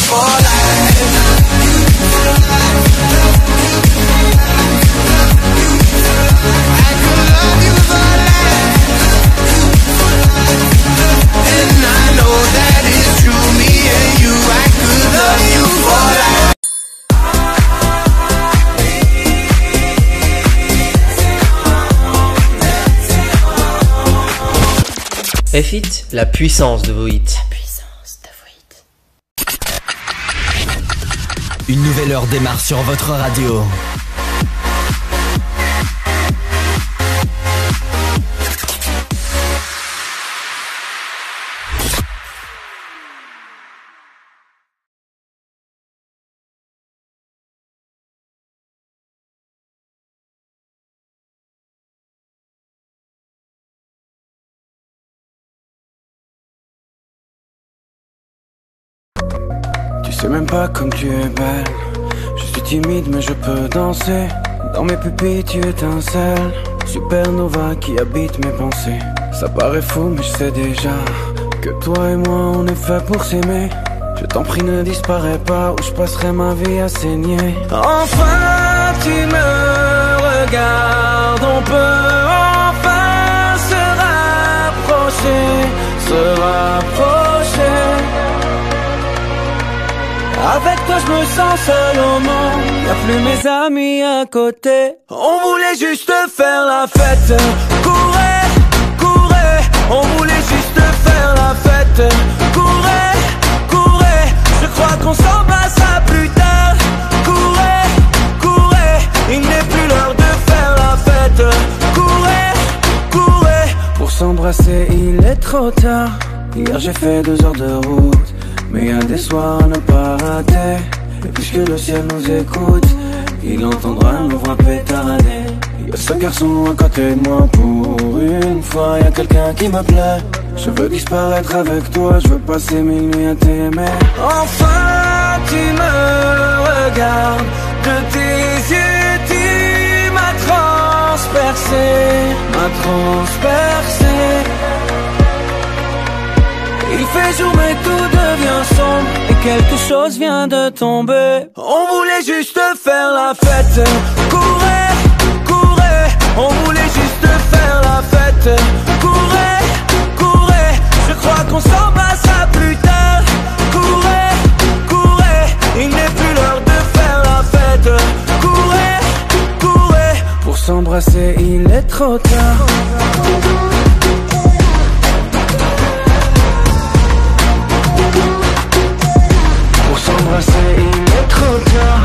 for life. I could love you for life. And I know that it's true, me and you, I could love you for life. F-Hit, la puissance de vos hits. Une nouvelle heure démarre sur votre radio. Tu sais même pas comme tu es belle. Je suis timide mais je peux danser. Dans mes pupilles tu étincelles. Supernova qui habite mes pensées. Ça paraît fou mais je sais déjà que toi et moi on est fait pour s'aimer. Je t'en prie ne disparais pas ou je passerai ma vie à saigner. Enfin tu me regardes. On peut enfin se rapprocher. Avec toi je me sens seul au monde. Y'a plus mes amis à côté. On voulait juste faire la fête. Courez, on voulait juste faire la fête. Courez, je crois qu'on s'embrassera plus tard. Courez, il n'est plus l'heure de faire la fête. Courez, pour s'embrasser il est trop tard. Hier j'ai fait 2 heures de route. Mais y'a des soirs à ne pas rater. Et puisque le ciel nous écoute, il entendra nos voix pétarader. Y'a ce garçon à côté de moi. Pour une fois y'a quelqu'un qui me plaît. Je veux disparaître avec toi. Je veux passer 1000 nuits à t'aimer. Enfin tu me regardes. De tes yeux tu m'as transpercé. Il fait jour mais tout devient sombre. Et quelque chose vient de tomber. On voulait juste faire la fête. Courez, on voulait juste faire la fête. Courez, je crois qu'on s'embrassera plus tard. Courez, il n'est plus l'heure de faire la fête. Courez, pour s'embrasser il est trop tard. S'embrasser, il est trop tard.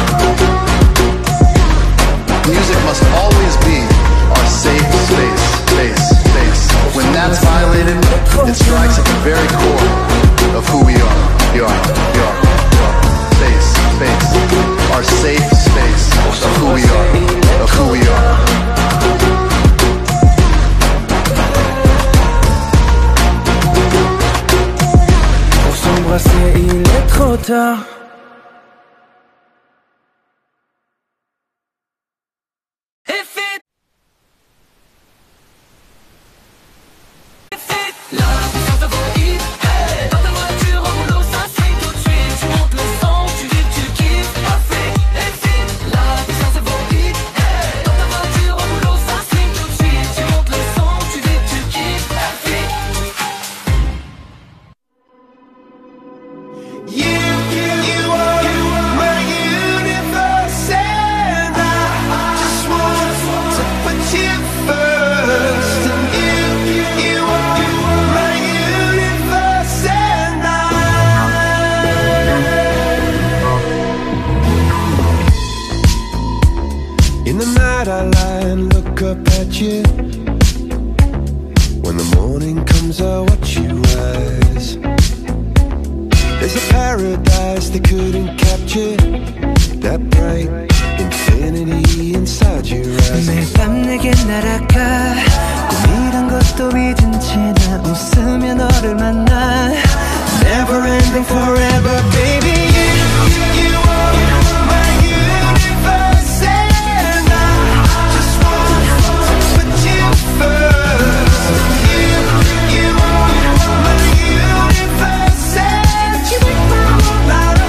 Music must always be our safe space. When that's violated, it strikes at the very core of who we are. Space. Our safe space of who we are. Pour s'embrasser, il est trop tard. When the morning comes I watch you rise. There's a paradise they couldn't capture. That bright infinity inside your eyes. 매일 밤 내게 날아가. 꿈이란 것도 잊은 채 나 웃으며 너를 만나. Never ending forever baby. You are my universe and I just want to put you first. You are my universe and you make my whole life.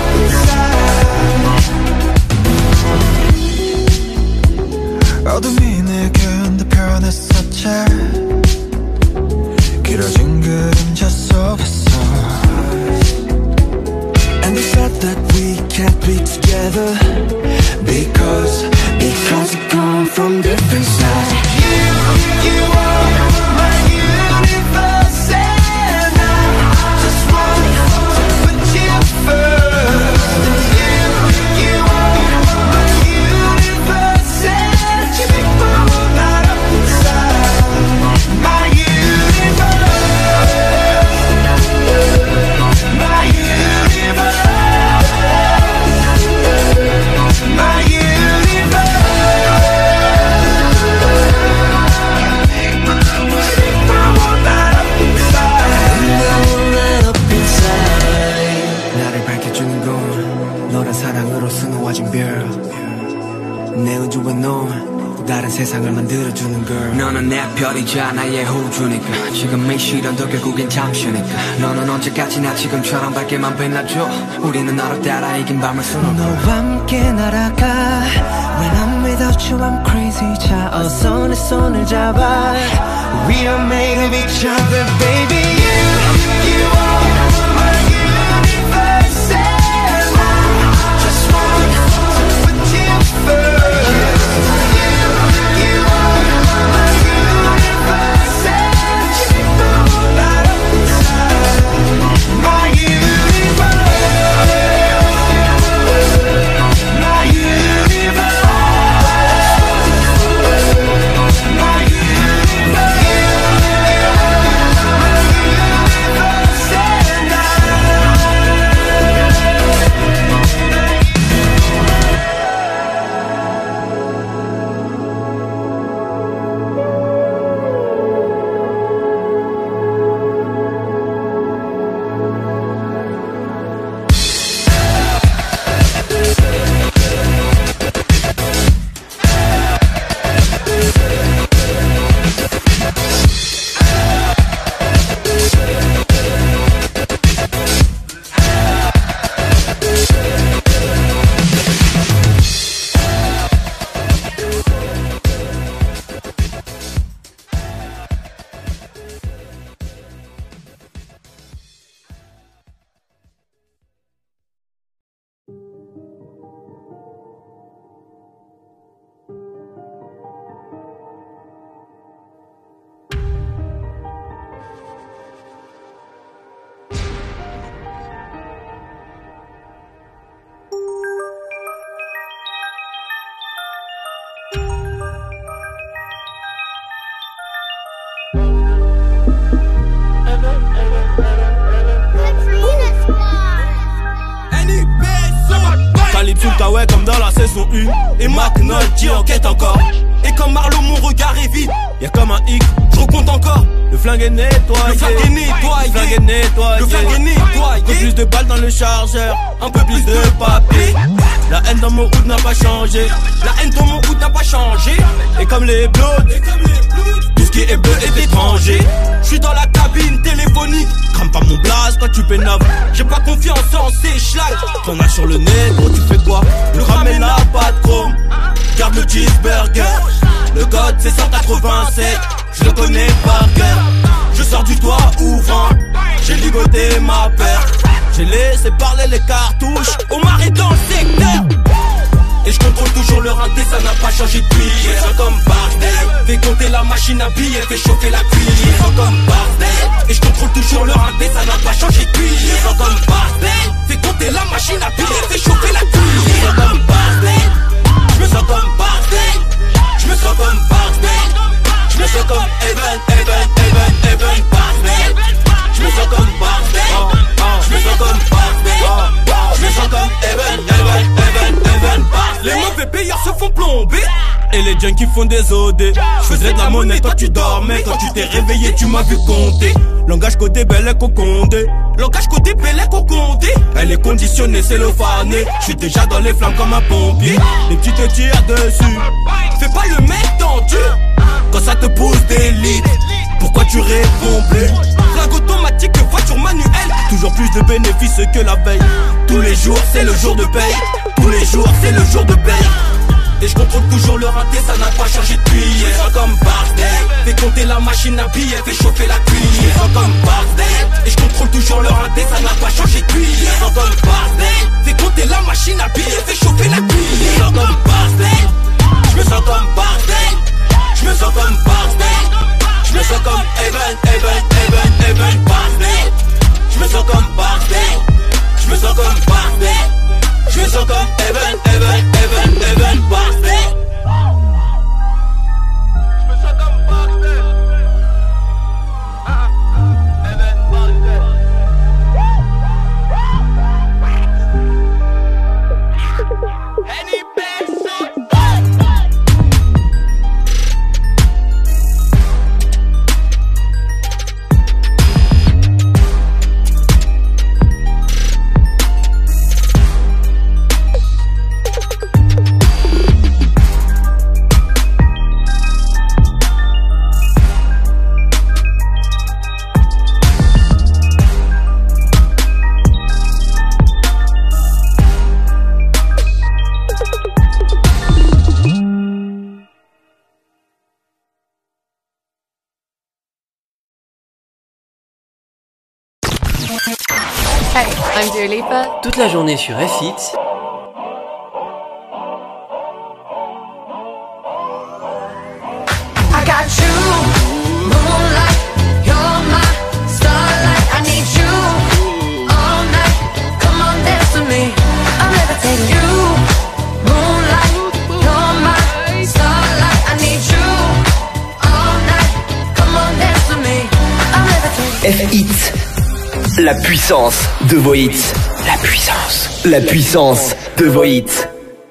girl. 내 우주와 넌 또 다른 세상을 만들어주는 girl. 너는 내 별이자 나의 호주니까 지금의 시련도 결국엔 잠시니까 너는 언제까지나 지금처럼 밝게만 빛나줘. 우리는 너를 따라 이긴 밤을 수놓고 너와 함께 날아가. When I'm without you I'm crazy. 자 어서 내 손을 잡아. We are made of each other baby. You are my universe and I just want to put you first. Ouais, comme dans la saison 1. Et McNulty enquête encore. Et comme Marlowe, mon regard est vide. Y'a comme un hic, je recompte encore. Le flingue est nettoyé. Le flingue est nettoyé. Le flingue est nettoyé. Le flingue est nettoyé. Un peu plus de balles dans le chargeur. Un peu plus de papier. La haine dans mon hood n'a pas changé. La haine dans mon hood n'a pas changé. Et comme les bloods, tout ce qui est bleu est étranger. J'suis dans la cabine téléphonique. Crame pas mon blaze quand tu pénaves. J'ai pas confiance en ces schlags. T'en as sur le nez, gros, tu fais quoi? Le ramen n'a pas de chrome. Garde le cheeseburger. Le code c'est 187. Je le connais par cœur. Je sors du toit ouvrant. J'ai ligoté ma paire. J'ai laissé parler les cartouches. Omar est dans le secteur. Et je contrôle toujours le rinté, ça n'a pas changé depuis hier. Comme Bardel, fais compter la machine à billets, fais chauffer la cuillère. Comme Bardel, et je contrôle toujours le rinté, ça n'a pas changé depuis hier. Comme Bardel, fais compter la machine à billets, fais chauffer la cuillère. Comme Bardel, je me sens comme Bardel, je me sens comme Bardel, je me sens comme Even Bardel, je me sens comme Bardel, je me sens comme Bardel, je me sens comme Even Bardel. Les mauvais payeurs se font plomber et les junkies font des OD. Je faisais de la monnaie quand tu dormais. Quand tu t'es réveillé tu m'as vu compter. Langage côté bel et cocondé. Langage côté bel et cocondé. Elle est conditionnée, c'est le fané. Je suis déjà dans les flammes comme un pompier. Les petits te tirent dessus. Fais pas le mec tendu. Quand ça te pousse des litres, pourquoi tu réponds plus? Flingue automatique, voiture manuelle. Toujours plus de bénéfices que la veille. Tous les jours c'est le jour de paye. Tous les jours c'est le jour de paye. Et je contrôle toujours le rinté, ça n'a pas changé depuis hier. Comme Bardel, fais compter la machine à billets, fais chauffer la cuillère. Comme Bardel, et je contrôle toujours le rinté, ça n'a pas changé depuis hier. Comme Bardel, fais compter la machine à billets, fais chauffer la cuillère. Comme Bardel, je me sens comme Bardel, je me sens comme Bardel, je me sens comme Even Bardel, je me sens comme Bardel, je me sens comme Bardel, je me sens comme Even Bardel. Je me sens comme Bardel. Even Bardel. Any best? I'm Dua Lipa. Toute la journée sur F-Hit. I got you, moonlight, you're my starlight. I need you all night. Come on, dance with me. I'm levitating. You, moonlight, you're my starlight. I need you all night. Come on, dance with me. I'm levitating. F-Hit. La puissance de vos hits. La puissance. La puissance de vos hits.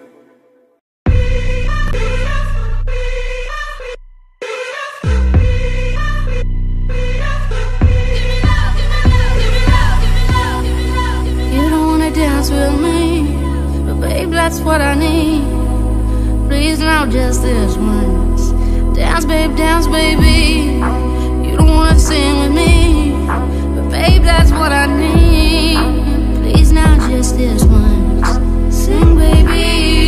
You don't wanna dance with me, but babe, that's what I need. Please now, just this once. Dance, baby. You don't wanna sing with me, but babe, that's what I need. Please now, just this once. Sing, baby.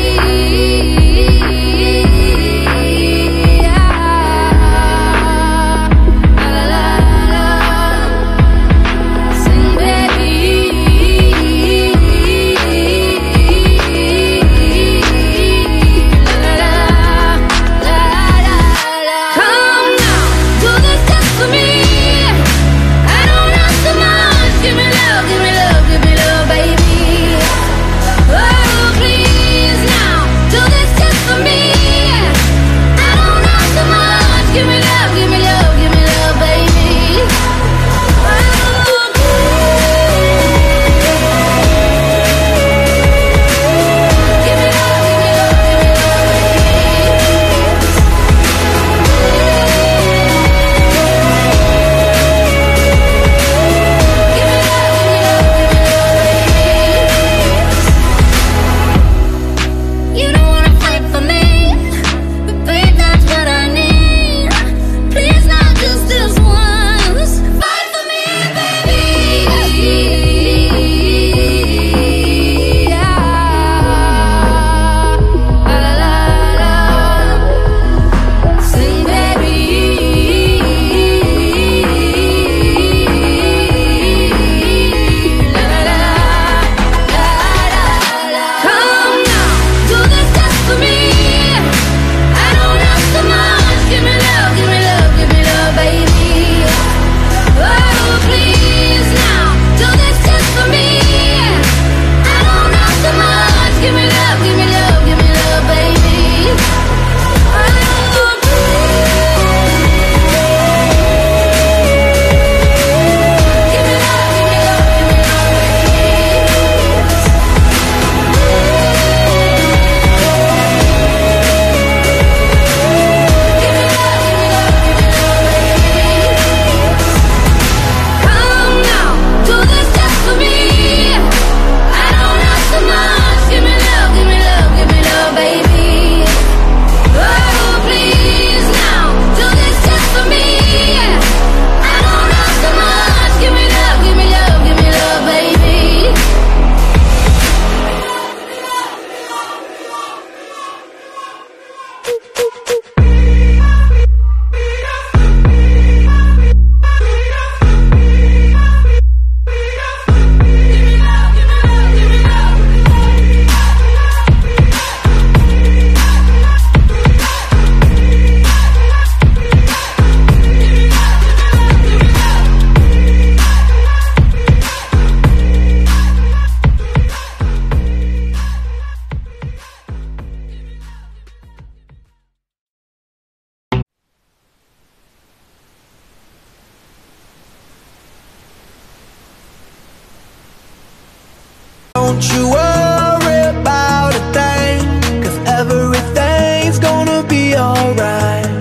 Don't you worry about a thing, 'cause everything's gonna be alright.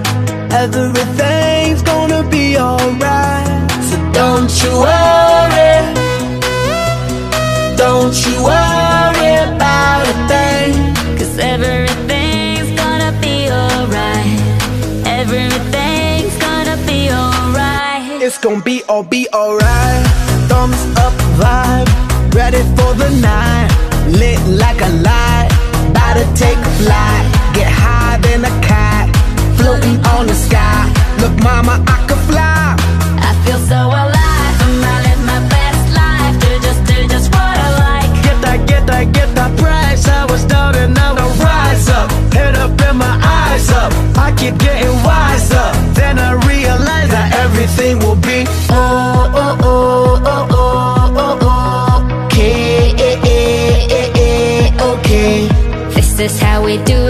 Everything's gonna be alright. So don't you worry. Don't you worry about a thing, 'cause everything's gonna be alright. Everything's gonna be alright. it's gonna be alright. Thumbs up vibe, ready for the night. Lit like a light, about to take a flight. Get higher than a cat, floating on the sky. Look mama, I could fly. I feel so alive, I'm out in my best life. Do just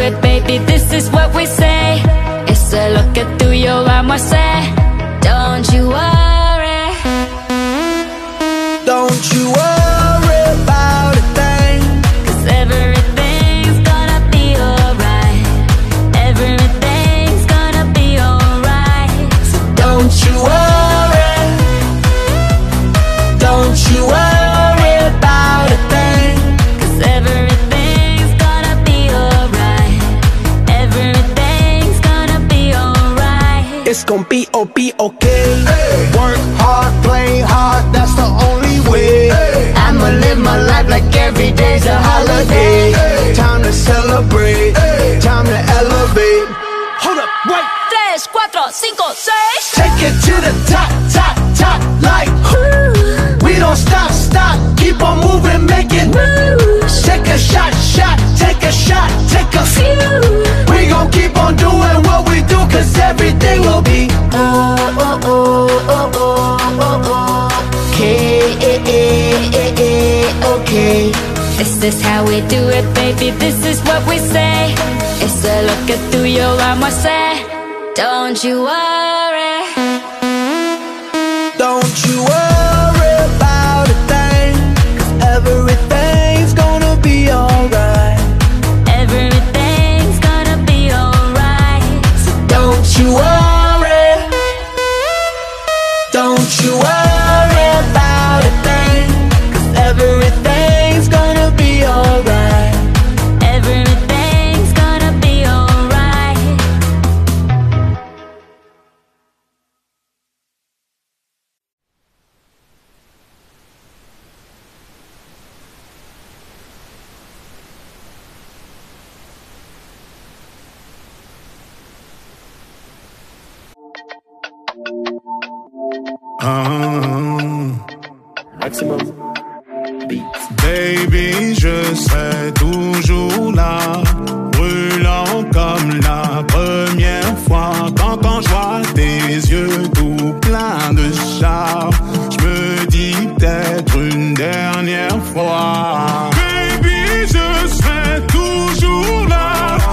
it, baby, this is what we say. It's a lo que tú y yo vamos a hacer. Don't you worry. Don't you worry about a thing, 'cause everything's gonna be alright. Everything's gonna be alright. so don't you worry. Don't you worry about a thing, 'Cause everything's gonna be alright. Everything's gonna be alright. it's gon' be okay. Hey. Work hard, play hard, that's the only way. Hey. I'ma live my life like every day's a holiday. Hey. Time to celebrate, Hey. time to elevate. Hold up, wait. 3, 4, 5, 6. Take it to the top, top, top, like we don't stop, stop, keep on moving, make it moves. Take a shot, shot, take a shot, take a few. We gon' keep on doing what we do, 'cause everything will be okay. This is how we do it, baby, this is what we say. It's a lo que tú y yo vamos a hacer. Don't you worry. Don't you worry about a thing, 'cause everything's gonna be alright. Everything's gonna be alright. So don't you worry. Don't you worry about a thing, 'cause everything's gonna be alright. Everything's gonna be alright. Maximum beats. Baby, je serai toujours là, brûlant comme la première fois. Quand je vois tes yeux tout pleins de charme, je me dis peut-être une dernière fois. Baby, je serai toujours là,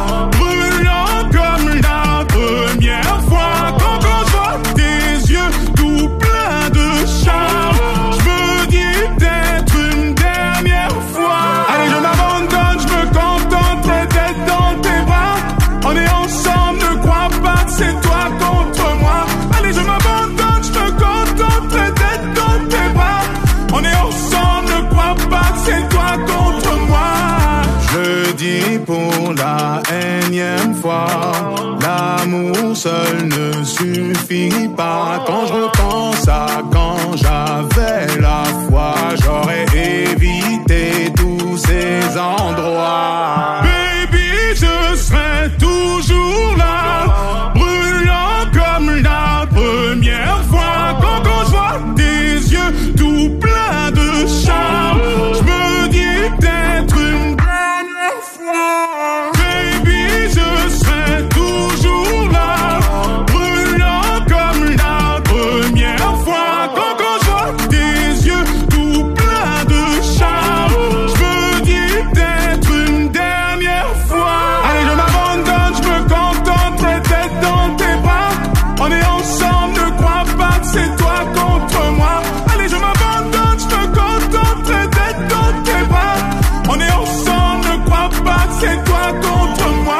brûlant comme la première fois. Quand je vois tes yeux tout pleins de charme, je me dis peut-être une dernière fois. Allez, je m'abandonne, je me contenterai d'être dans tes bras. On est ensemble, ne crois pas que c'est toi contre moi. Allez, je m'abandonne, je me contenterai d'être dans tes bras. On est ensemble, ne crois pas que c'est toi contre moi. Je dis pour la énième fois, l'amour seul ne suffit pas. Quand je repense à quand j'avais la foi, j'aurais évité tous ces endroits. Baby, je serai toujours là, brûlant comme la première fois. Quand je vois tes yeux tout pleins de charme, je me dis peut-être une dernière fois. Baby, je serai toujours là, brûlant comme la première fois. Quand je vois tes yeux tout pleins de charme, je me dis peut-être une dernière fois. Allez, je m'abandonne, je me contenterai d'être dans tes bras. On est ensemble, ne crois pas que c'est toi contre moi. Allez, je m'abandonne, je me contenterai d'être dans tes bras. On est ensemble, ne crois pas que c'est toi contre moi.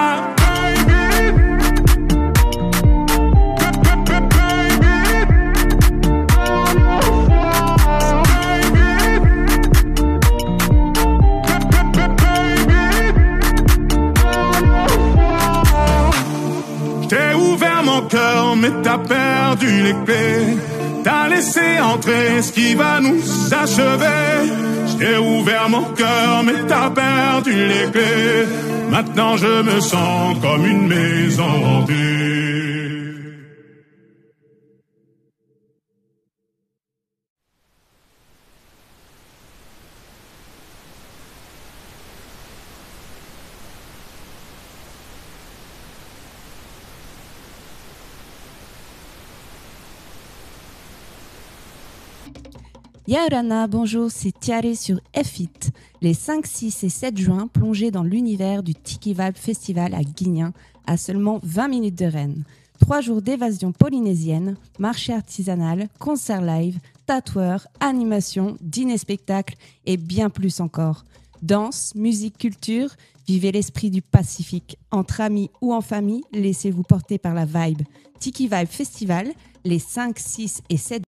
T'as ouvert mon cœur, mais t'as perdu les clés. T'as laissé entrer ce qui va nous achever. J'ai ouvert mon cœur, mais t'as perdu les clés. Maintenant je me sens comme une maison hantée. Yaorana, bonjour, c'est Tiare sur F-It. Les 5, 6 et 7 juin, plongez dans l'univers du Tiki Vibe Festival à Guignin, à seulement 20 minutes de Rennes. 3 jours d'évasion polynésienne, marché artisanal, concert live, tatoueurs, animation, dîner-spectacle et bien plus encore. Danse, musique, culture, vivez l'esprit du Pacifique. Entre amis ou en famille, laissez-vous porter par la vibe. Tiki Vibe Festival, les 5, 6 et 7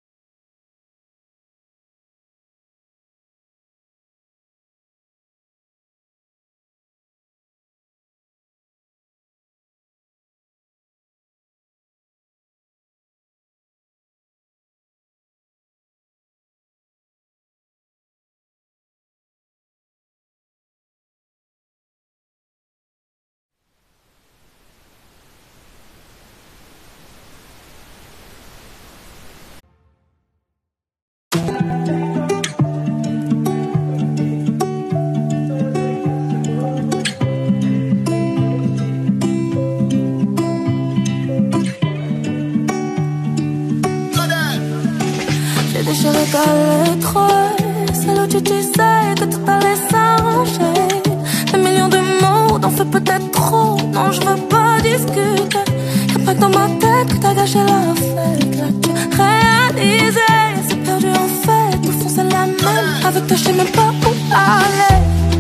déchiré ta lettre, celle où tu disais que tout allait s'arranger. Des millions de mots d'en fait peut-être trop. Non, je veux pas discuter. Y'a pas que dans ma tête que t'as gâché la fête. Là tu réalisais, c'est perdu en fait. Au fond c'est la même. Avec toi je sais même pas où aller.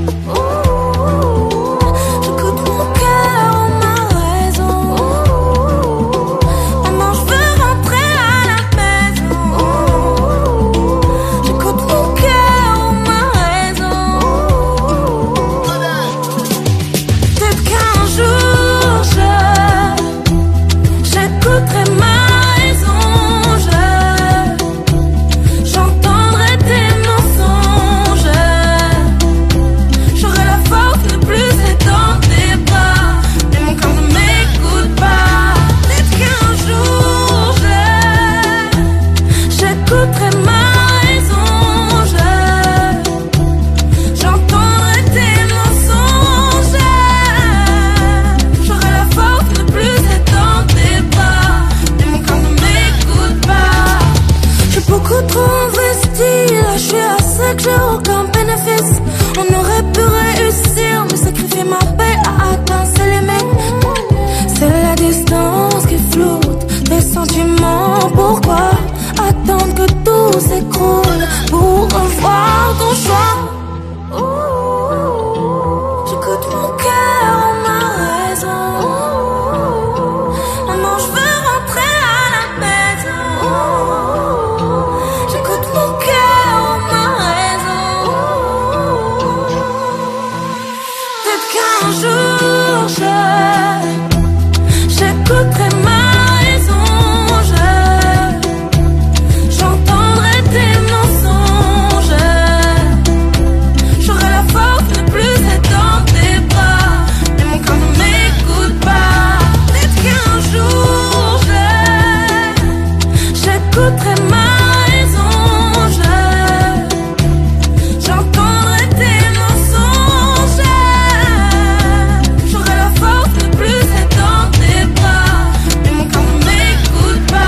J'écoute mon cœur, ma raison. Maman je veux rentrer à la maison. J'écoute mon cœur, ma raison. Peut-être qu'un jour j'écouterai ma raison. J'entendrai tes mensonges. J'aurai la force de plus être dans tes bras. Mais mon cœur ne m'écoute pas. Peut-être qu'un jour j'écouterai ma raison. J'entendrai tes mensonges. J'aurai la force de plus être dans tes bras. Mais mon cœur ne m'écoute pas. J'ai beaucoup trop investi. Là je suis à sec, j'ai aucun bénéfice. On aurait pu réussir, mais sacrifier ma paix à atteindre ses limites. C'est la distance qui floute des sentiments. Pourquoi attendre que tout s'écroule pour revoir ton choix? J'écoute mon cœur, ma raison. Maman, je veux rentrer à la maison. J'écoute mon cœur, ma raison. Peut-être qu'un jour j'écouterai ma raison. J'entendrai tes mensonges. J'aurai la force de plus être dans tes bras. Mais mon cœur ne m'écoute pas. Peut-être qu'un jour j'écouterai ma raison. J'entendrai tes mensonges. J'aurai la force de plus être dans tes bras. Mais mon cœur ne m'écoute pas.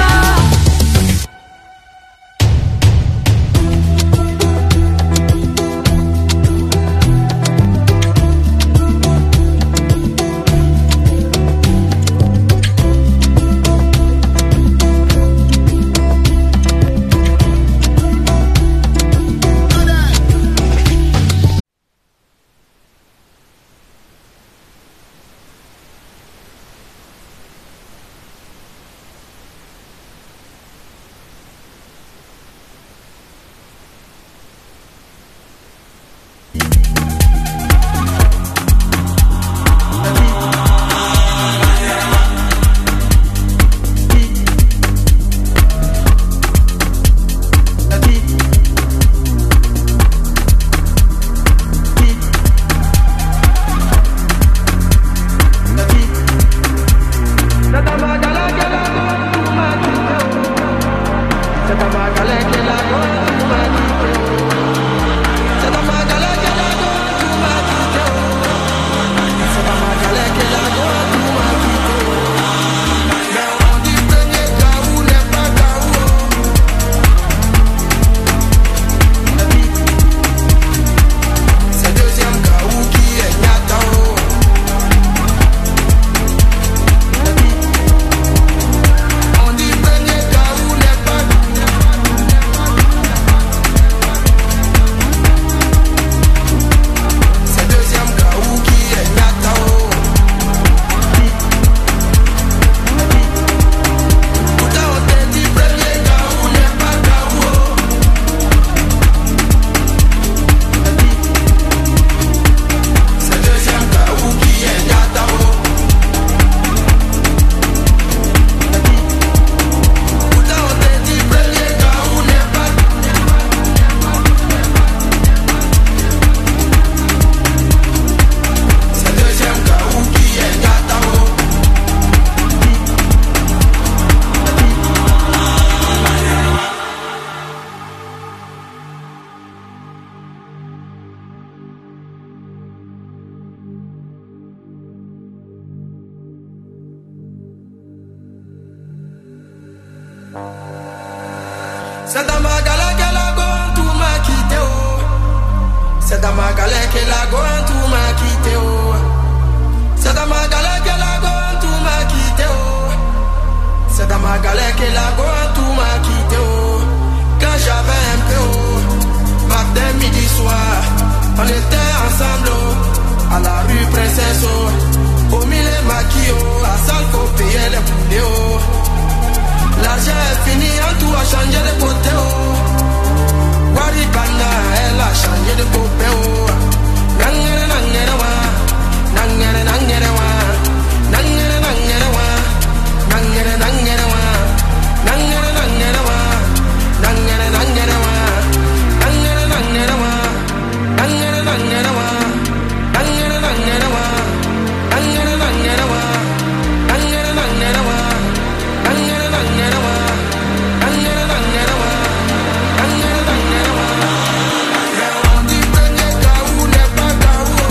C'est dans ma galère qu'elle a gone, tout m'a quitté, oh. C'est dans ma galère qu'elle a gone, tout m'a quitté, oh. C'est dans ma galère qu'elle a gone, tout m'a quitté, oh. C'est dans ma galère qu'elle a gone, tout m'a quitté, oh. Quand j'avais un peu, oh. Matin, midi, soir, on était ensemble, oh. À la rue Princesse, oh. Au milieu maquis, oh. À salle pour payer les poulets, oh. L'argent est fini, en tout a changé de côté, oh. Waribana, elle a changé de côté, oh. Nangere, nangere, wa. Nangere, nangere, wa. Nangere, nangere, wa. Nangere, nangere, wa. Nangere, nangere, wa. Nangere, nangere, wa. Nangere, nangere, wa. Nangere, nangere, wa. Nangere, nangere, wa. Nangere, nangere, wa. Nangere, nangere, wa. Nangere, nangere, wa. Nangere, nangere, wa. Nangere, nangere, wa. On dit premier Gaou n'est pas Gaou.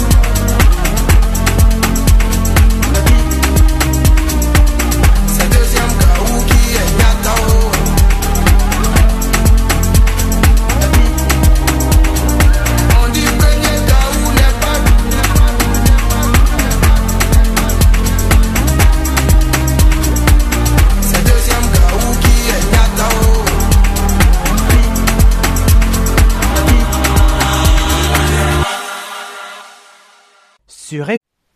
C'est deuxième Gaou qui est Nyatao. On dit premier Gaou n'est pas. C'est deuxième Gaou qui est Nyatao. Sur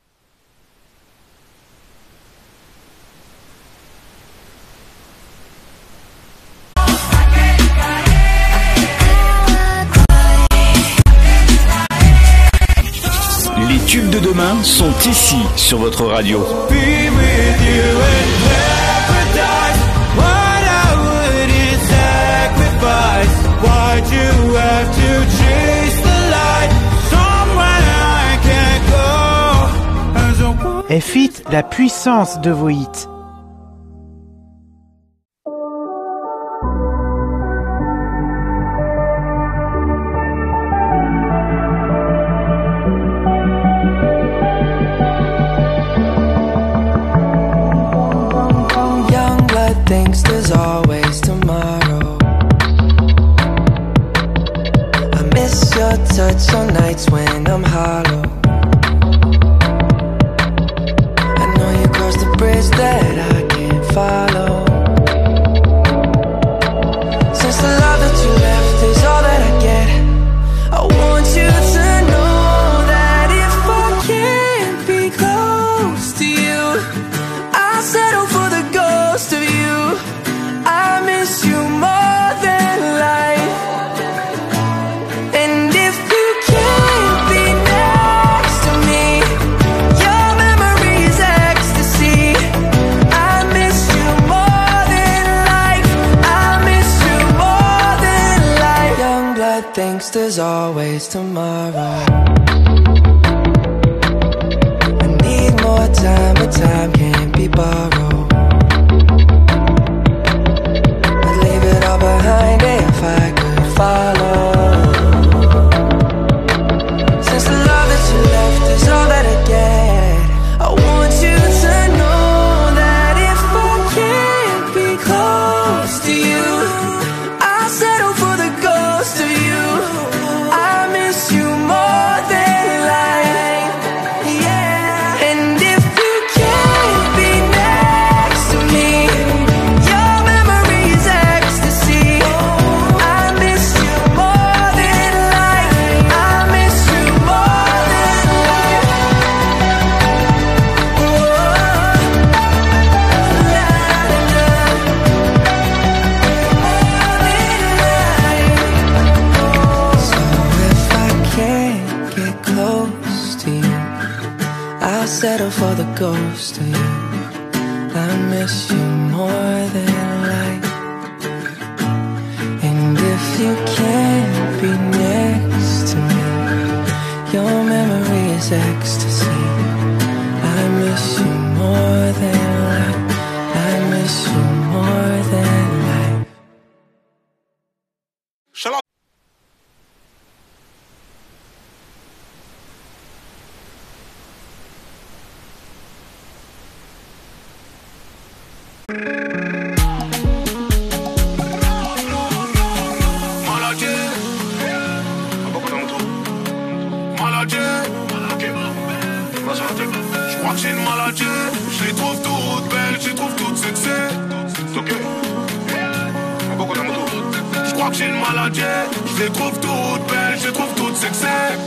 Les tubes de demain sont ici sur votre radio. Be with you in paradise. What I wouldn't sacrifice. Why'd you have to chase the light somewhere I can't go? As a F-Hit, la puissance de vos hits. Young blood thinks there's always tomorrow. I miss your touch on nights when I'm hollow. I know you crossed the bridge that I can't follow. Since the love that you left is all that I get, I want you to know that if I can't be close to you, I'll settle for the ghost of you. I miss you more than life. And if you can't be next to me, your memory is ecstasy. I miss you more than life. I miss you more than life. Young blood thinks there's always tomorrow. I need more time, but time can't be borrowed. I'd leave it all behind if I could follow. Since the love that you left is all that I get, I want you to know that if I can't be close to you, I'll settle for the ghost of you. I miss you more than life. Yeah. And if you can't be next to me, your memory is ecstasy. I miss you more than life. I miss you more than life. So if I can't get close to you, I'll settle for the ghost of you. I miss you more than life. And if you can't be next to me, your memory is ecstasy. I miss you more than life. I miss you more than life. crois que j'ai une maladie. Je les trouve toutes belles, je les trouve toutes sexy. Ok. Je crois que j'ai une maladie. Je les trouve toutes belles, je les trouve toutes sexy.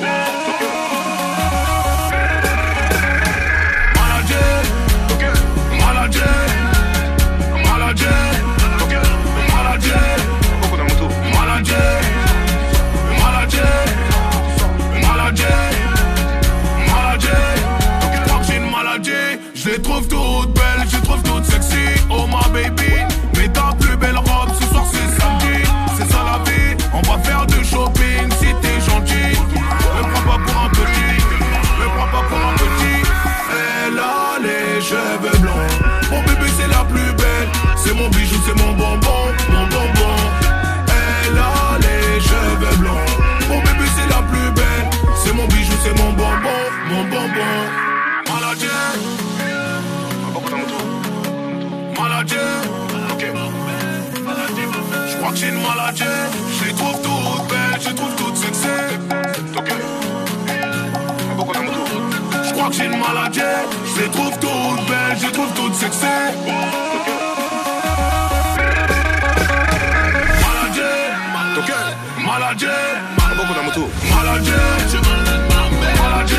Je les trouve toutes belles, je les trouve toutes sexy. Oh ma baby, mets ta plus belle robe, ce soir c'est samedi. C'est ça la vie, on va faire du shopping si t'es gentil. Me prends pas pour un petit, me prends pas pour un petit. Elle a les cheveux blancs, mon bébé c'est la plus belle. C'est mon bijou, c'est mon bonbon, mon bonbon. Elle a les cheveux blancs, mon bébé c'est la plus belle. C'est mon bijou, c'est mon bonbon, mon bonbon. Maladie. Maladie, ok. Je crois que j'ai une maladie. Je les trouve toutes belles, je les trouve toutes sexy. Ok. Je crois que j'ai une maladie. Je les trouve toutes belles, je les trouve toutes sexy. Maladie, ok. Maladie, maladie, maladie, maladie.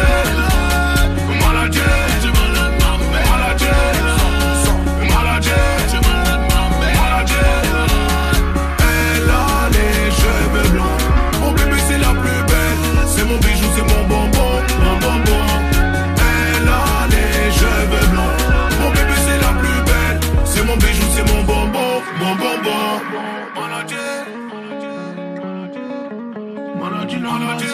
Elle a les cheveux blancs, mon bébé c'est la plus belle. C'est mon bijou, c'est mon bonbon, mon bonbon. Elle a les cheveux blancs, mon bébé c'est la plus belle. C'est mon bijou, c'est mon bonbon, mon bonbon. Maladie, maladie, maladie.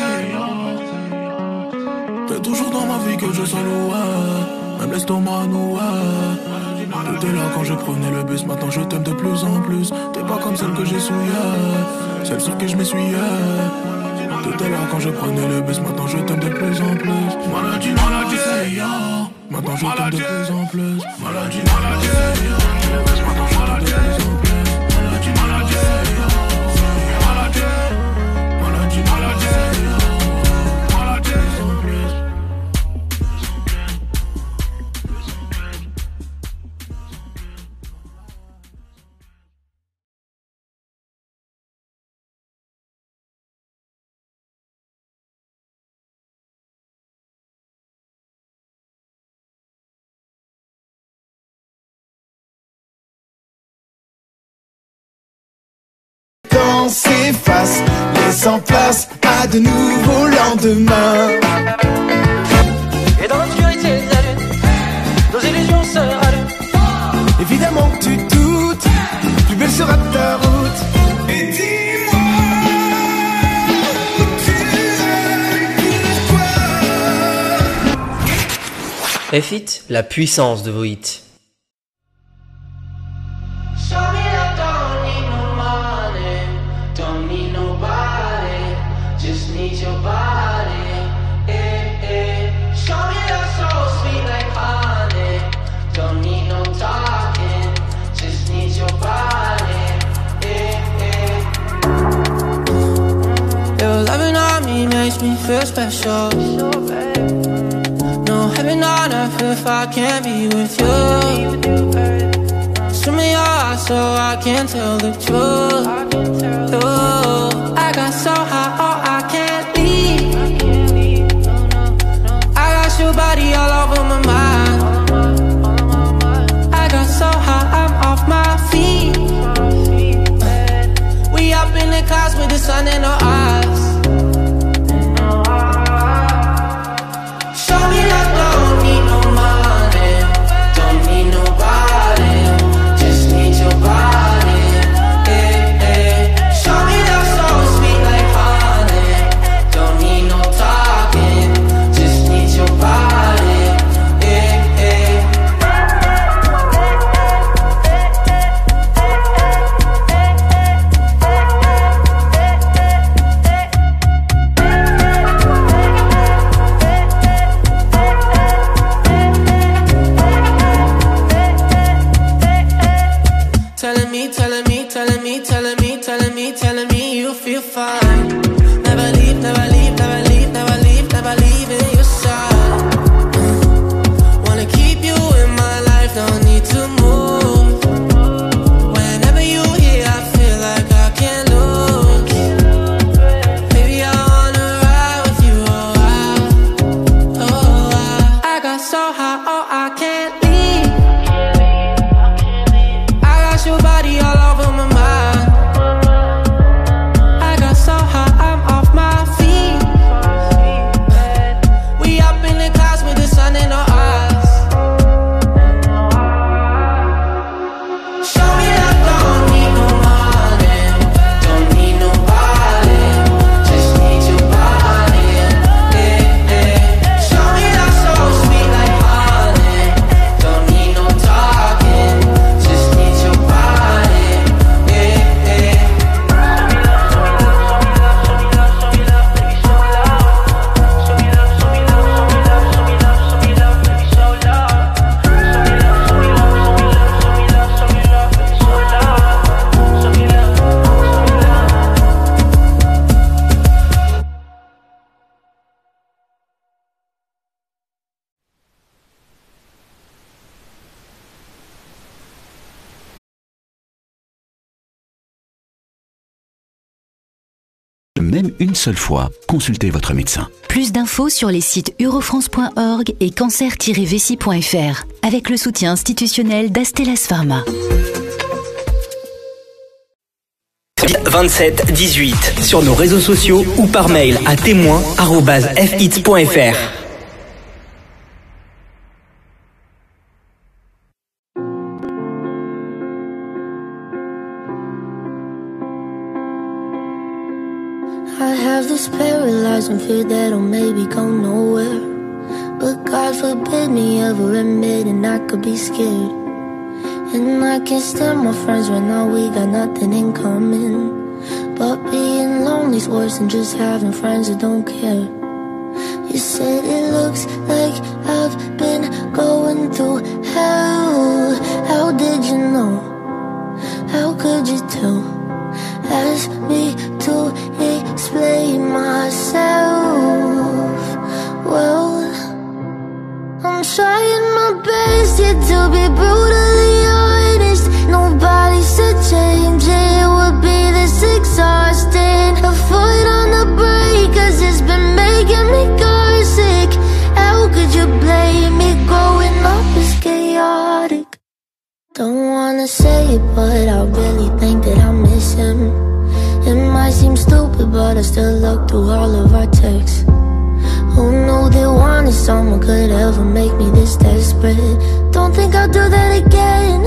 T'es toujours dans ma vie que je sois loin, même l'estomac noué. T'étais là quand je prenais le bus, maintenant je t'aime de plus en plus. T'es pas comme celle que j'ai souillée, celle sur qui je m'essuyais. T'étais là quand je prenais le bus, maintenant je t'aime de plus en plus. Maladie, maladie, maintenant je t'aime de plus en plus. Maladie, maladie, maintenant je t'aime de plus en plus. Maladie, maladie, maladie, maladie, maladie. Quand s'efface, laissant place à de nouveaux lendemains. Et dans l'obscurité de la lune, nos illusions se rallument. Évidemment que tu doutes, plus belle sera ta route. Et dis-moi où tu es, pourquoi. F-Hit, la puissance de vos hits. Makes me feel special. No heaven on earth if I can't be with you. Swim in your eyes so I can tell the truth. Ooh, I got so high, oh I can't leave. I got your body all over my mind. I got so high, I'm off my feet. We up in the clouds with the sun in our eyes. Don't need no money, don't need nobody, just need your body. Eh, eh. Show me that so sweet like honey. Don't need no talking, just need your body. Eh, I can't leave. I got your body all over my mind. I got so high, I'm off my feet. We up in the clouds with the sun in our eyes. Show me that don't need no money, don't need nobody, just need your body. Yeah, yeah. Show me that so sweet like honey, don't need no talking, just need your body. Yeah, yeah. Même une seule fois, consultez votre médecin. Plus d'infos sur les sites eurofrance.org et cancer-vessie.fr avec le soutien institutionnel d'Astellas Pharma. 27 18 sur nos réseaux sociaux ou par mail à témoin@fhits.fr. I have this paralyzing fear that I'll maybe go nowhere. But God forbid me ever admitting I could be scared. And I can't stand my friends right now, we got nothing in common. But being lonely's worse than just having friends that don't care. You said it looks like I've been going through hell. How did you know? How could you tell? Ask me to explain myself. Well, I'm trying my best yet to be brutally honest. Nobody said change it would be this exhausting. A foot on the brake, cause it's been making me car sick. How could you blame me? Growing up is chaotic. Don't wanna say it, but I really think that I miss him. It might seem stupid, but I still look through all of our texts. Who knew that wanting someone could ever make me this desperate? Don't think I'll do that again.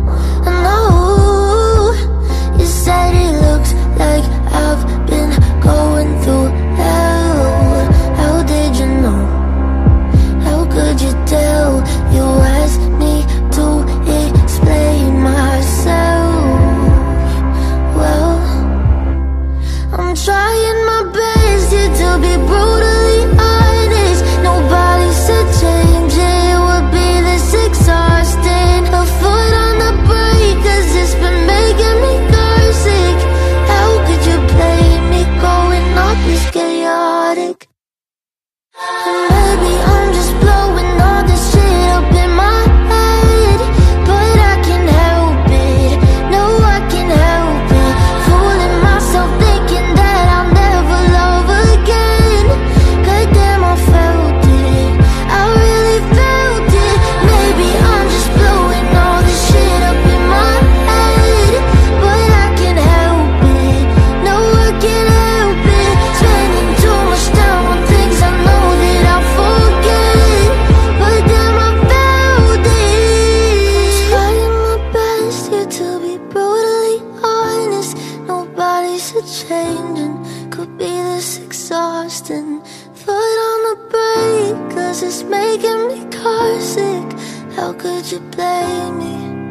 No, you said it looks like I've been going through hell. How did you know? How could you tell? You asked me to explain myself. Well, I'm trying my best here to be brutally honest. Nobody said change it would be this exhausting. A foot on the brake, cause it's been making me car sick. How could you blame me? Growing up is chaotic. And maybe I'm just blowing all this shit up in my head, but I can't help it. No, I can't help it. Fooling myself thinking that I'll never love again. Goddamn, I felt it. I really felt it. Maybe I'm just blowing all this shit up in my head, but I can't help it. No, I can't help it. Spending too much time on things I know that I'll forget, but damn, I felt it. Trying my best here to be brutally honest. Nobody's changing, could be this exhausting. Foot on the brake, cause it's making me car sick. How could you blame me?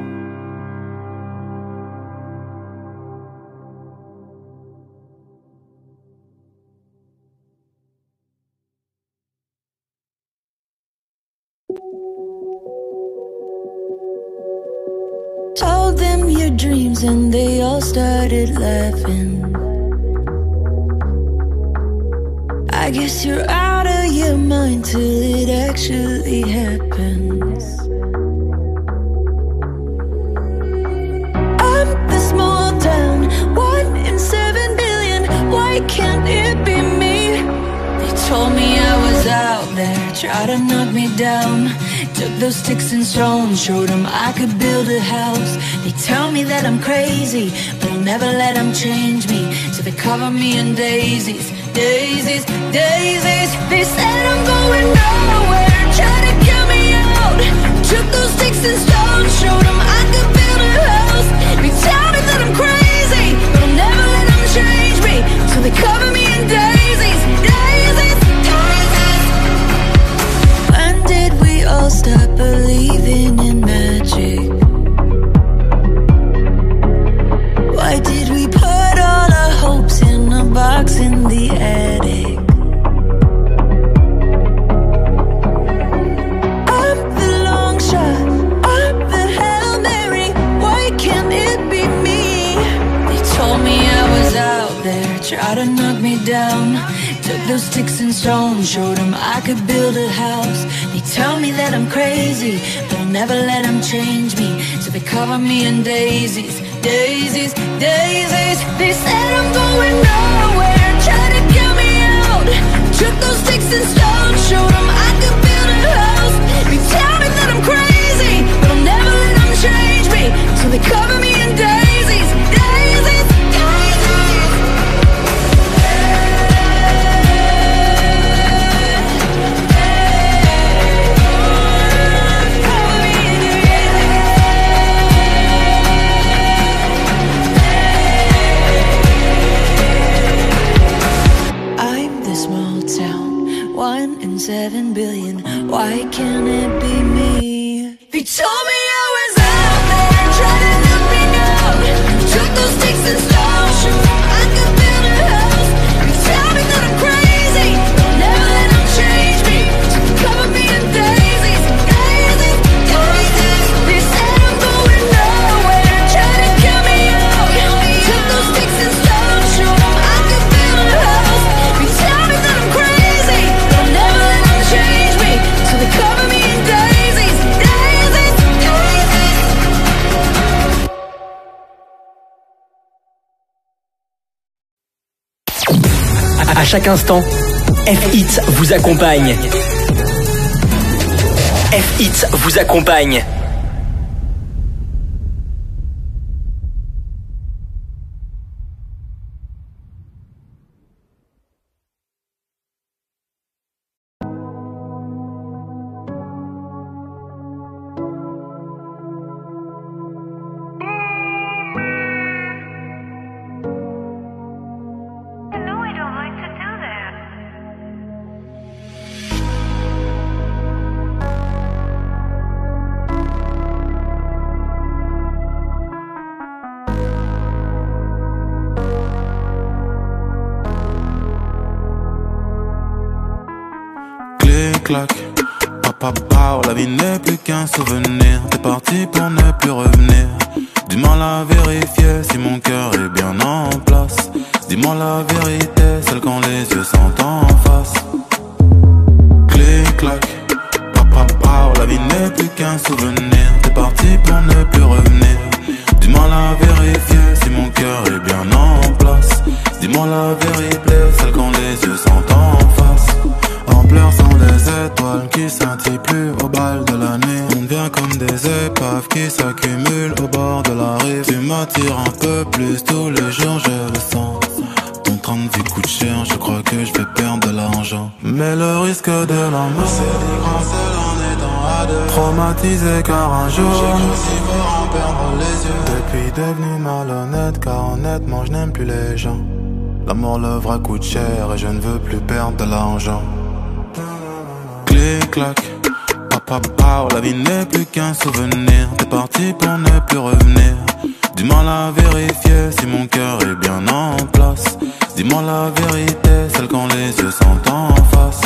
Told them your dreams and they all started laughing. I guess you're out of your mind till it actually happens. I'm the small town, 1 in 7 billion. Why can't it be me? They told me I was out there, try to knock me down. Took those sticks and stones, showed them I could build a house. They tell me that I'm crazy, but I'll never let them change me. So they cover me in daisies, daisies, daisies. They said I'm going nowhere, try to kill me out. Took those sticks and stones, showed them I could build a house. They tell me that I'm crazy, but I'll never let them change me. So they cover me in daisies, daisies, daisies. When did we all stop believing in magic? Why did we put all our hopes in a box in the attic? I'm the long shot, I'm the Hail Mary. Why can't it be me? They told me I was out there, tried to knock me down. Took those sticks and stones, showed them I could build a house. They tell me that I'm crazy, but I'll never let them change me. So they cover me in daisies, daisies, daisies. They said I'm going nowhere, try to kill me out. Took those sticks and stones, showed them I could build a house. They tell me that I'm crazy, but I'll never let them change me. So they cover me in daisies, daisies, daisies. I'm the small town, 1 in 7 billion. Why can't it be me? They told me I was out there, tried to knock me down. Took those sticks and stones, showed them I could build a house. They tell me that I'm crazy, they'll never let them change me. So they cover me in daisies, daisies, daisies. They said I'm going nowhere, try to kill me out. Took those sticks and stones, showed them I could build a house. They tell me that I'm crazy, they'll never let them change me. So they cover me in daisies, daisies, daisies. À chaque instant, F-Hits vous accompagne. F-Hits vous accompagne. Clic-clac, papa, la vie n'est plus qu'un souvenir. T'es parti pour ne plus revenir. Dis-moi la vérifier si mon cœur est bien en place. Dis-moi la vérité, celle quand les yeux sont en face. Clic-clac, papa, la vie n'est plus qu'un souvenir. T'es parti pour ne plus revenir. Dis-moi la vérifier si mon cœur est bien en place. Dis-moi la vérité, celle quand les yeux sont en face. En pleurs sont des étoiles qui scintillent plus au bal de la nuit. On devient comme des épaves qui s'accumulent au bord de la rive. Tu m'attires un peu plus tous les jours, je le sens. Ton train de vie coûte cher, je crois que je vais perdre de l'argent. Mais le risque de l'amour, c'est des grands seuls en étant à deux. Traumatisé car un jour j'ai cru si fort en perdre les yeux. Depuis devenu malhonnête car honnêtement je n'aime plus les gens. L'amour, le vrai coûte cher et je ne veux plus perdre de l'argent. Clic-clac, papa, la vie n'est plus qu'un souvenir. T'es parti pour ne plus revenir. Dis-moi la vérifier si mon cœur est bien en place. Dis-moi la vérité, celle quand les yeux sont en face.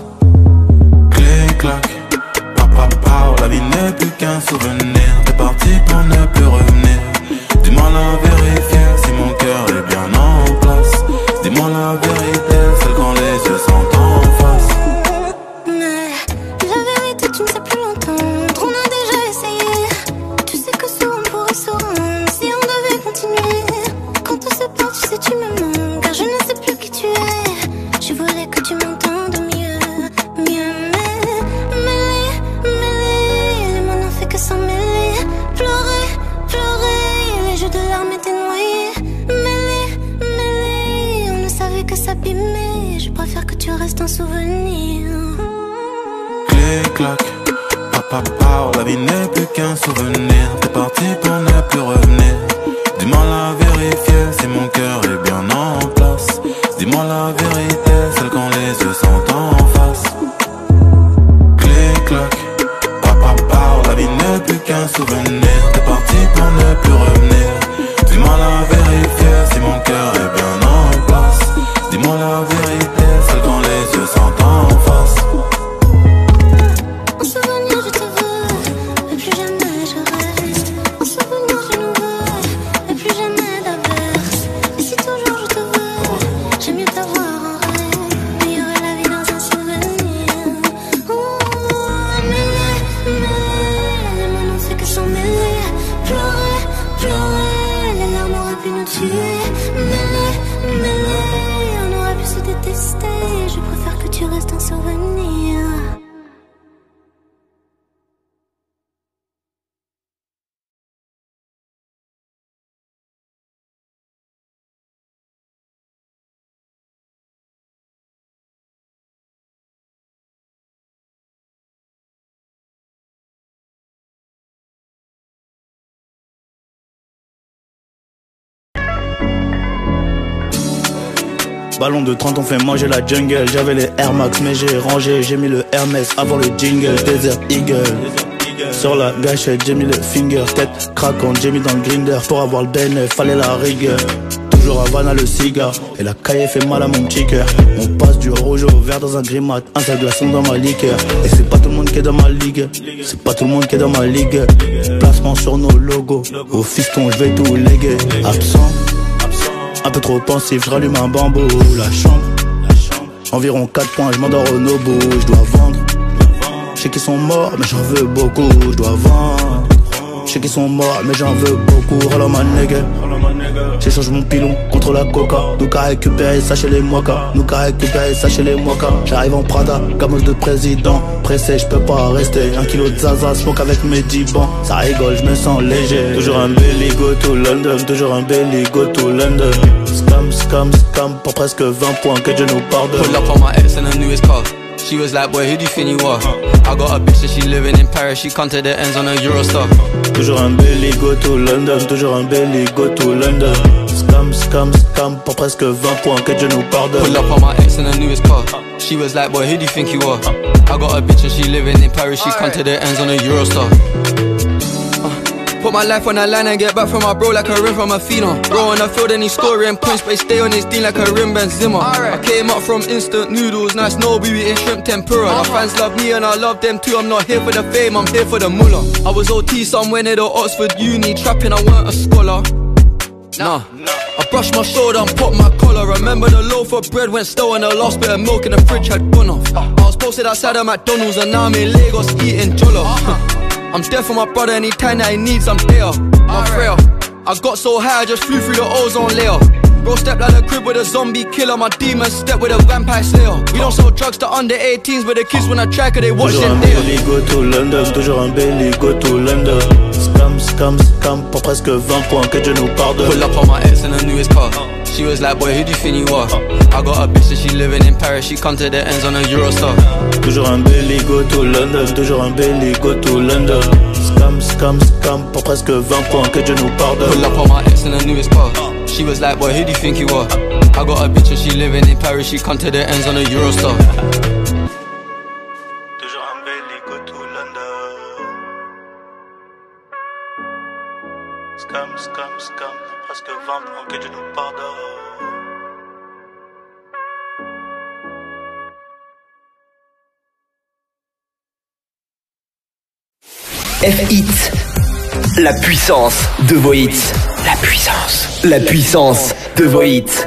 Clic-clac, papa, la vie n'est plus qu'un souvenir. T'es parti pour ne plus revenir. Dis-moi la vérifier si mon cœur est bien en place. Dis-moi la vérité, celle quand les yeux sont en face. Tu ne sais plus l'entendre, on a déjà essayé. Tu sais que souvent on pourrait se rendre si on devait continuer. Quand on se perd, tu sais tu me manques, car je ne sais plus qui tu es. Je voulais que tu m'entendes mieux, mieux. Mais restes un souvenir. Clic-clac, papa, la vie n'est plus qu'un souvenir. T'es parti pour ne plus revenir. Dis-moi la vérité, si mon cœur est bien en place. Dis-moi la vérité, celle quand les yeux sont en face. Clic-clac, papa, la vie n'est plus qu'un souvenir. T'es parti pour ne plus revenir. Dis-moi la vérité, si mon cœur est bien en place. Dis-moi la vérité, celle quand les yeux sont en face. En souvenir je te veux, et plus jamais je reste. En souvenir je nous veux, et plus jamais d'averse. Et si toujours je te veux, j'aime mieux t'avoir en rêve. Meilleure est la vie dans un souvenir. Oh, mêler, les mots n'ont fait que s'en mêler. Pleurer, les larmes auraient pu nous tuer. Mêler, on aurait pu se détester. Je préfère que tu restes un souvenir. Ballon de 30 on fait manger la jungle. J'avais les Air Max mais j'ai rangé. J'ai mis le Hermès avant le jingle. Desert Eagle. Sur la gâchette j'ai mis le finger. Tête craquante j'ai mis dans le grinder. Pour avoir le DNF fallait la rigueur. Toujours Havana le cigare. Et la caille fait mal à mon petit cœur. On passe du rouge au vert dans un grimat. Un seul glaçon dans ma liqueur. Et c'est pas tout le monde qui est dans ma ligue. C'est pas tout le monde qui est dans ma ligue. Placement sur nos logos. Au fiston je vais tout léguer. Absent, un peu trop pensif, je rallume un bambou. La chambre, environ 4 points, je m'endors au Nobu. Je dois vendre, je sais qu'ils sont morts mais j'en veux beaucoup. Je dois vendre, je sais qu'ils sont morts mais j'en veux beaucoup. Roll on my nigga, j'échange mon pilon contre la coca. Nous qu'à récupérer ça chez les mokas. Nous qu'à récupérer ça chez les mokas. J'arrive en Prada, gamos de président. Pressé, je peux pas rester. 1 kilo de zaza, smoke avec mes 10 bancs. Ça rigole, je me sens léger. Toujours un belly go to London. Toujours un belly go to London. Scam, pour presque 20 points, que Dieu nous pardonne. Pull up on my ex in the newest car. She was like, boy, who do you think you are? I got a bitch and she living in Paris. She come to the ends on a Eurostar. Toujours un belly go to London. Toujours un belly go to London. Scam, pour presque 20 points, que Dieu nous pardonne. Pull up on my ex in the newest car. She was like, boy, who do you think you are? I got a bitch and she living in Paris. She come to the ends on a Eurostar. Put my life on the line and get back from my bro like a rim from a phenom. Bro on the field and he's scoring points, but he stay on his team like a rim Benzema. I came up from instant noodles, nice no we eating shrimp tempura. My fans love me and I love them too. I'm not here for the fame, I'm here for the mullah. I was OT somewhere near the Oxford Uni, trapping, I weren't a scholar. Nah, I brushed my shoulder and popped my collar. Remember the loaf of bread went stale and the last bit of milk in the fridge had gone off. I was posted outside of McDonald's and now I'm in Lagos eating jollof. I'm there for my brother anytime that he needs, I'm there. I'm frail. I got so high I just flew through the ozone layer. Bro stepped out the crib with a zombie killer. My demons step with a vampire slayer. We don't sell drugs to under 18s, but the kids when I try cause they watch them there. Toujours un belly go to London. Toujours un belly go to London. Scam, pour presque 20 points, que Dieu nous pardonne. Pull up on my ex in the newest car. She was like, boy, who do you think you are? I got a bitch and she living in Paris. She come to the ends on a Eurostar. Toujours un belly go to London. Toujours un belly go to London. Scam, pour presque 20 points, que Dieu nous pardonne. Pull up on my ex in the newest car. She was like, boy, who do you think you are? I got a bitch and she living in Paris. She come to the ends on a Eurostar. Toujours un belly go to London. Scam, presque 20 points, que Dieu nous pardonne. F-Hit, la puissance de vos hits. La puissance de vos hits.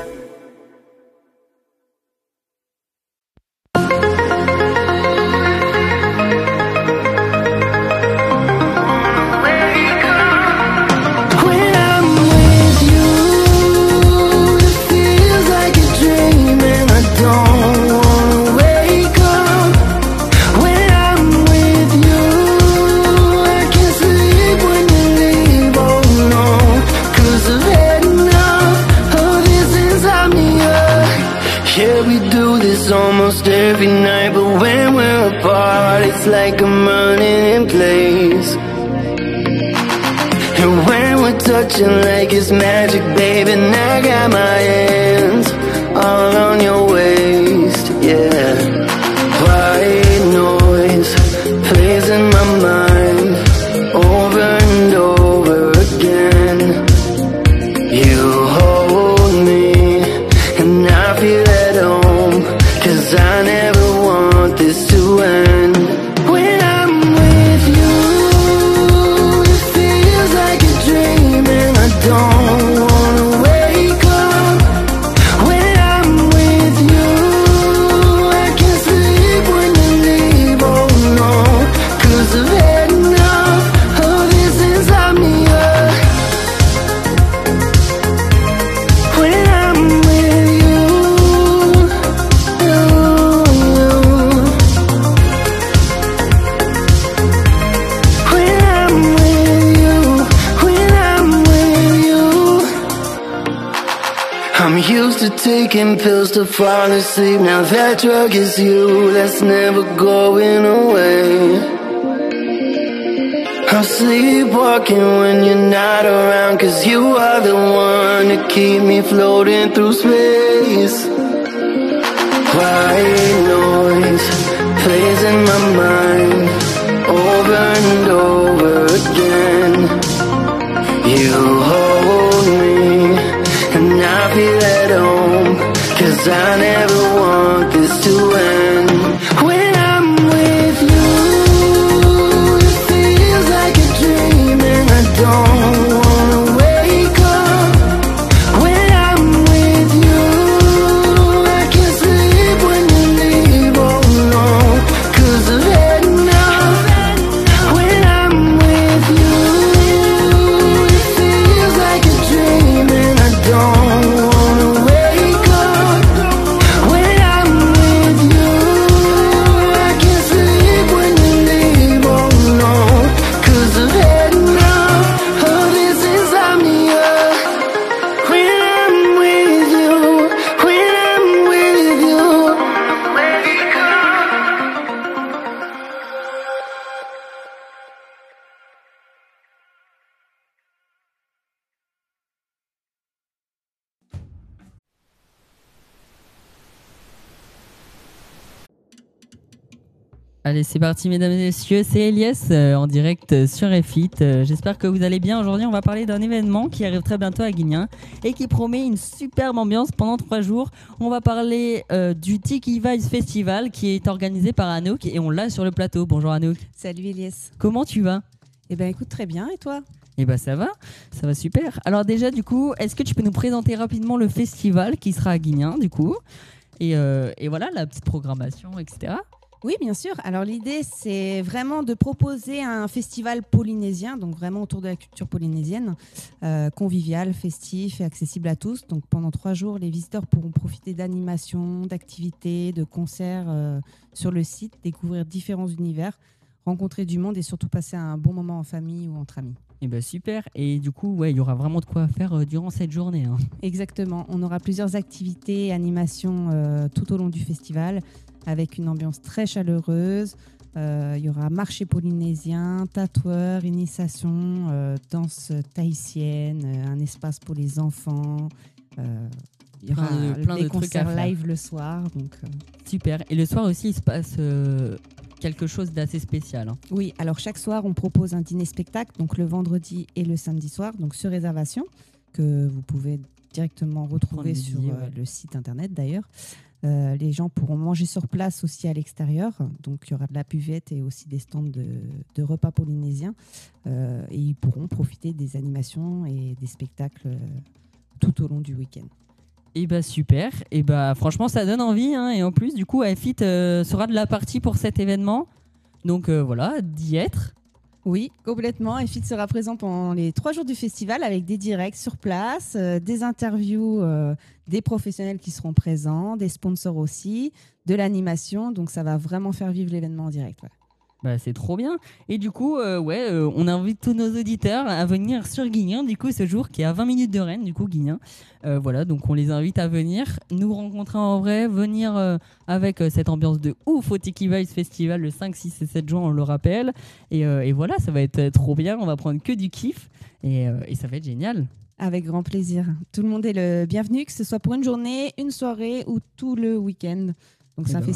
Cause I've had enough of this it's like I'm running in place. And when we're touching like it's magic, baby, and I got my hands all on your waist, yeah. White noise plays in my mind over and over again. You hold me and I feel at home, 'cause I never want this to end. When I'm with you, it feels like a dream and I don't wanna wake up. When I'm with you, I can't sleep when you leave, oh no, 'cause I've had enough of this insomnia. When I'm with you, when I'm with you, when I'm with you. I'm used to taking pills to fall asleep. Now that drug is you, that's never going away. I'm sleepwalking when you're not around, 'cause you are the one to keep me floating through space. White noise plays in my mind over and over again. You hold me and I feel at home, 'cause I never want this to end. When I'm with you, it feels like a dream and I don't wanna wake up. When I'm with you, I can't sleep when you leave, oh no, 'cause I've had enough. When I'm with you, it feels like a dream and I don't wanna wake up. When I'm with you, I can't sleep when you leave, oh no, 'cause I've had enough of this insomnia. When I'm with you, when I'm with you. Allez, c'est parti, mesdames et messieurs. C'est Elias en direct sur Effit. J'espère que vous allez bien. Aujourd'hui, on va parler d'un événement qui arrive très bientôt à Guignin et qui promet une superbe ambiance pendant 3 jours. On va parler du Tiki Vibes Festival qui est organisé par Anouk et on l'a sur le plateau. Bonjour Anouk. Salut Elias. Comment tu vas? Eh ben écoute, très bien, et toi? Eh ben ça va super. Alors déjà du coup, est-ce que tu peux nous présenter rapidement le festival qui sera à Guignin du coup et voilà la petite programmation, etc. Oui, bien sûr. Alors l'idée, c'est vraiment de proposer un festival polynésien, donc vraiment autour de la culture polynésienne, convivial, festif et accessible à tous. Donc pendant 3 jours, les visiteurs pourront profiter d'animations, d'activités, de concerts sur le site, découvrir différents univers, rencontrer du monde et surtout passer un bon moment en famille ou entre amis. Eh ben super. Et du coup, ouais, il y aura vraiment de quoi faire durant cette journée, hein. Exactement. On aura plusieurs activités et animations tout au long du festival, avec une ambiance très chaleureuse. Il y aura marché polynésien, tatoueur, initiation, danse tahitienne, un espace pour les enfants. Il y aura plein des de trucs à concerts faire. live le soir. Donc, Super. Et le soir aussi, il se passe quelque chose d'assez spécial, hein. Oui, alors chaque soir, on propose un dîner-spectacle, donc le vendredi et le samedi soir, donc sur réservation, que vous pouvez directement retrouver des sur billets, ouais. le site internet d'ailleurs. Les gens pourront manger sur place aussi à l'extérieur, donc il y aura de la buvette et aussi des stands de repas polynésiens, et ils pourront profiter des animations et des spectacles tout au long du week-end. Et bah super, et bah franchement ça donne envie, hein. Et en plus du coup Effit sera de la partie pour cet événement, donc voilà, d'y être. Oui, complètement. Effit sera présent pendant les 3 jours du festival avec des directs sur place, des interviews des professionnels qui seront présents, des sponsors aussi, de l'animation. Donc ça va vraiment faire vivre l'événement en direct. Ouais. Bah, c'est trop bien. Et du coup, on invite tous nos auditeurs à venir sur Guignan, du coup, ce jour qui est à 20 minutes de Rennes, du coup, Guignan. Voilà, donc on les invite à venir nous rencontrer en vrai, venir avec cette ambiance de ouf au Tiki Vibes Festival le 5, 6 et 7 juin, on le rappelle. Et voilà, ça va être trop bien. On va prendre que du kiff et ça va être génial. Avec grand plaisir. Tout le monde est le bienvenu, que ce soit pour une journée, une soirée ou tout le week-end. Donc c'est un